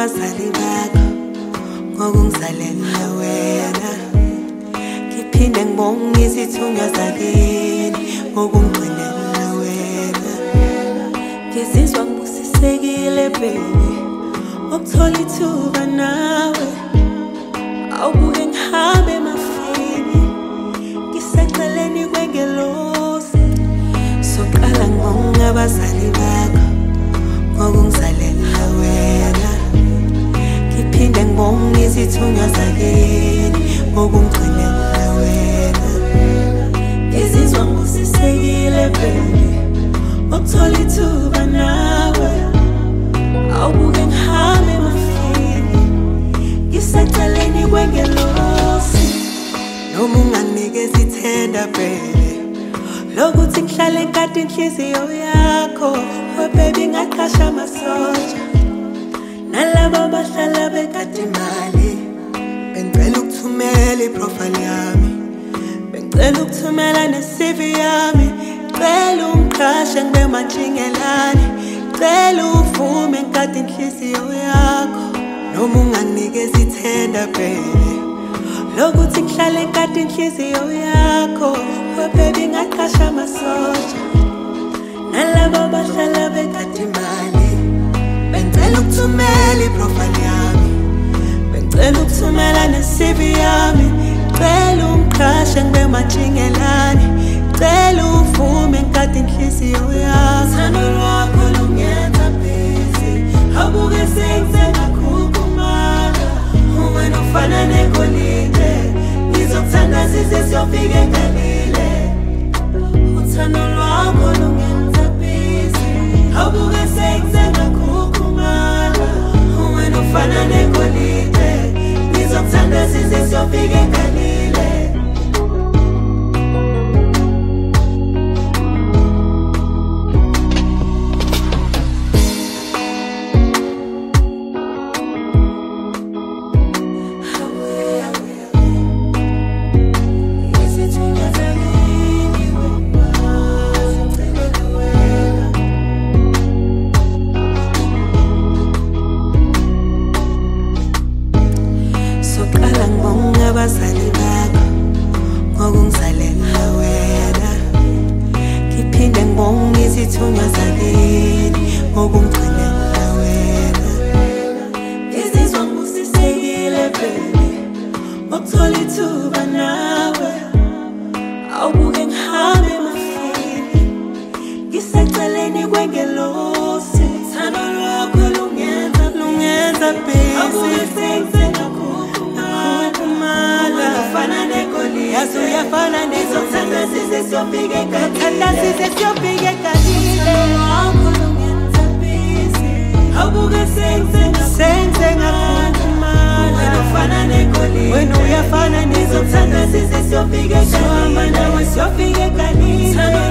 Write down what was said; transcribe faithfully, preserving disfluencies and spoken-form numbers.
abazali bakho ngokungizalela wena. Ngiphinde ngibonge izithunywa zakini ngokungigcinela wena. Ngizizwa ngibusisekile baby ukuthola ithuba nawe. Awubuke ngihambe emafini ngiseceleni kwengelosi. Soqala ngibonge abazali bakho ngokungizalela wena. Ngiphinde ngibonge izithunywa zakini ngokungigcinela wena. Ngizizwa ngibusisekile baby ukuthola ithuba nawe. Awubuke ngihambe emafini ngiseceleni kwengelosi. Noma unganginikeza ithenda baby lokuthi ngihlale ngikade inhliziyo yakho. Oh baby ngaqasha amasoja nalabo abahlala bekade imali. Bengicela ukuthumela iprofile yami, bengicela ukuthumela ne-C V yami. Ngicela ungiqashe ngibe mantshingelane, ngicela uvume ngikade inhliziyo yakho. Noma unganginikeza ithenda baby lokuthi ngihlale ngikade inhliziyo yakho. Oh baby ngaqasha amasoja nalabo abahlala bekade imali. Bengicela ukuthumela iprofile yami, bengicela ukuthumela ne-C V yami. Ngicela ungiqashe ngibe mantshingelane, ngicela uvume ngikade inhliziyo yakho. Uthando lwakho lungenza busy, awubuke sengizengakhukhumala. Wena ufana negolide, ngizokuthanda size siyofika egalile. Uthando lwakho lungenza busy, awubuke sengizengakhukhumala. Wena ufana negolide, ngizokuthanda size siyofika egalile. Abazali bakho ngokungizalela wena. Ngiphinde ngibonge izithunywa zakini ngokungigcinela wena. Ngizizwa ngibusisekile baby ukuthola ithuba nawe. Awubuke ngihambe emafini ngiseceleni kwengelosi. Uthando lwakho lungenza lungenza busy. Yazi uyafana nizothanda size siyofika egalile. Thanda size siyofika egalile. Wakho lungenza busy, awubuke sengizengakhukhumala. Wena ufana negolide, wena uyafana nizothanda size siyofika egalile. Nawe siyofika egalile.